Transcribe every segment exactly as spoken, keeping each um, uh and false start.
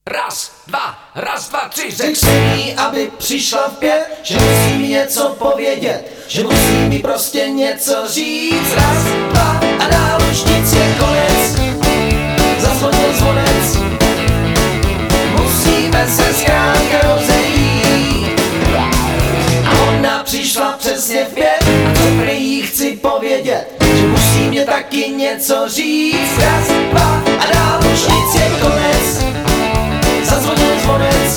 Raz, dva, raz, dva, tři, Řekl jsem jí, aby přišla vpět, že musí mi něco povědět, že musí mi prostě něco říct. Raz, dva a dál už nic je konec. Zazvonil zvonec, musíme se zkrátka rozejít. A ona přišla přesně vpět, a co prý jí chci povědět, že musí mě taky něco říct. Raz, dva a dál už nic je konec. Zazvonil zvonec,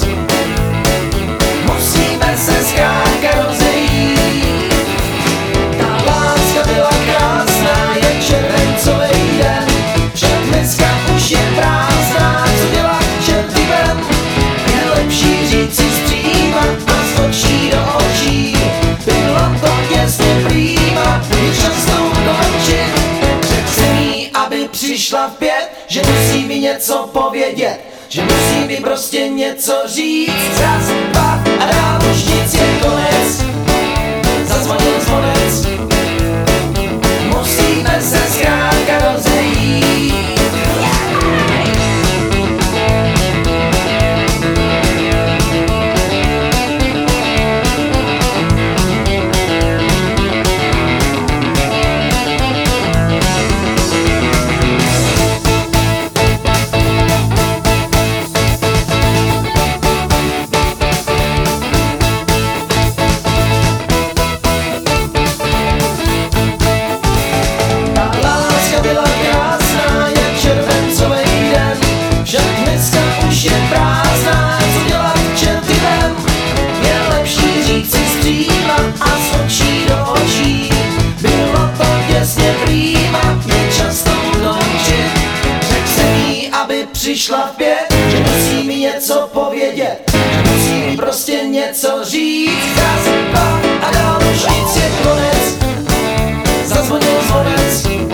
musíme se zkrátka rozejít. Ta láska byla krásná, jak červencovej den, však dneska už je prázdná. Co dělat, čerty ven, je lepší říct si zpříma a z očí do očí. Bylo to těsně prýma, je čas to ukončit. Řekl jsem jí, aby přišla vpět, že musí mi něco povědět, že musí mi prostě něco říct. Raz, dva a dál už nic je konec. Zazvonil zvonec, musíme se zkrátka rozejít. Přišla vpět, že musí mi něco povědět, že musí mi prostě něco říct. Raz, dva a dál už nic je konec. Zazvonil zvonec,